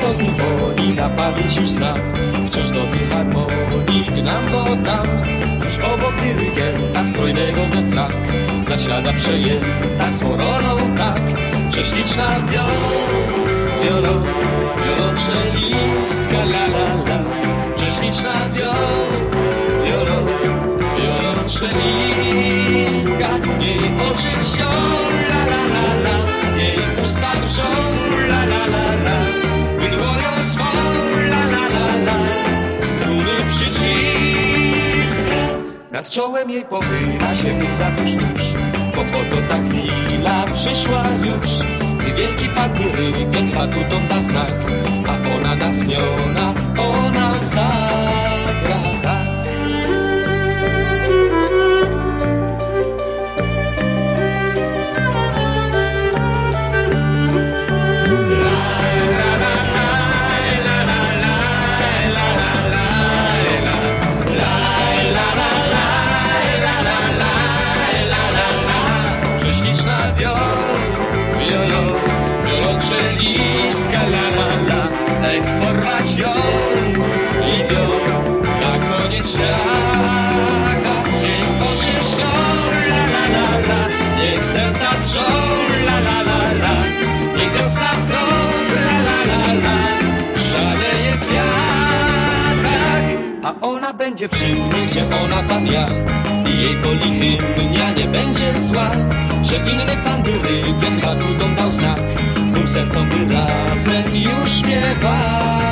co symfonii na pamięć już znam. Wciąż do filharmonii gnam go tam, tuż obok dyrygenta strojnego we frak. Zasiada przejęta swą rolą tak, prześliczna wiolonczelistka la la la. Prześliczna wiolonczelistka. Jej oczy wzią la la la la, jej usta drżą la la la la. Dłonią swą la la la la, struny przyciska. Nad czołem jej pochyla się łza tuż tuż, bo oto ta chwila przyszła już. Gdy wielki pan dyrygent batutą da znak, a ona natchniona, ona zagra tak. Prześliczna wiolonczelistka la la la. Ek porwać ją i na koniec świata. Jej oczy śnią la la la la, niech serca drżą la la la la. Niech wiosna w krąg la la la la, szaleje w kwiatach. A ona będzie przy mnie, gdzie ona tam ja, i jej boli hymnia nie będzie zła, że inny pan dyrygent batutą dał znak. Tym sercom by razem już śpiewa.